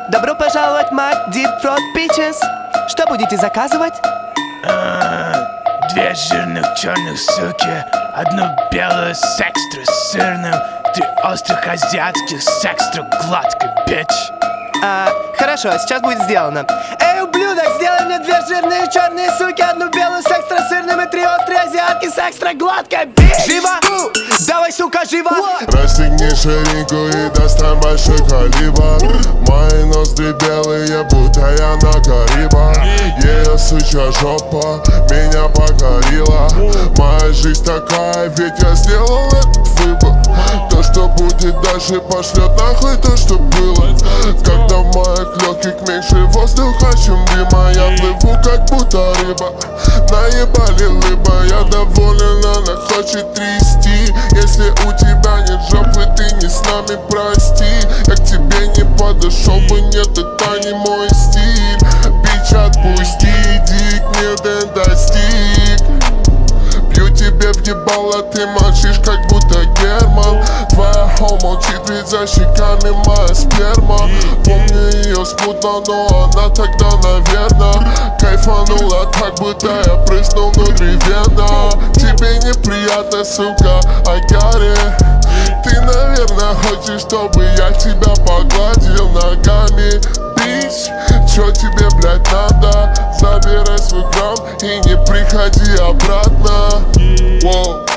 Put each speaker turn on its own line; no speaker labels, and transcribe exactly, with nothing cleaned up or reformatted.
Добро пожаловать, Mac Deep Throat Peaches. Что будете заказывать?
А, Две жирных черных суки, одну белую с экстра сырным, три острых азиатских с экстра гладкой, бич.
А, хорошо, сейчас будет сделано. Эй, ублюдок, сделай мне две жирные черные суки, одну белую с экстра сырным и три острые азиатки с экстра гладкой, бич. Живо! Давай, сука, живо!
Расстегни ширинку и достань большой калибр. Мои ноздри белые, будто я на Карибах. Ее сучья жопа меня покорила. Моя жизнь такая, ведь я сделал этот выбор. То, что будет дальше, пошлет нахуй то, что было. Когда в моих легких меньше воздуха, чем дыма, я плыву как будто рыба. Наебали лыба, я доволен, она хочет трясти. Если у тебя нет жопы, ты не с нами, прости. Я к тебе не подошел бы, нет, это не мой стиль. Бич, отпусти, иди к мне, ты достиг. Бью тебе в ебало, ты молчишь, как будто Герман. Твоя хоу молчит, ведь за щеками моя сперма. Помню ее смутно, но она тогда, наверно, кайфанула так, будто я прыснул внутривенно. Тебе неприятно, сука, I got it. Ты, наверное, хочешь, чтобы я тебя погладил ногами. Бич, чё тебе, блядь, надо? Забирай свой грамм и не приходи обратно. Воу.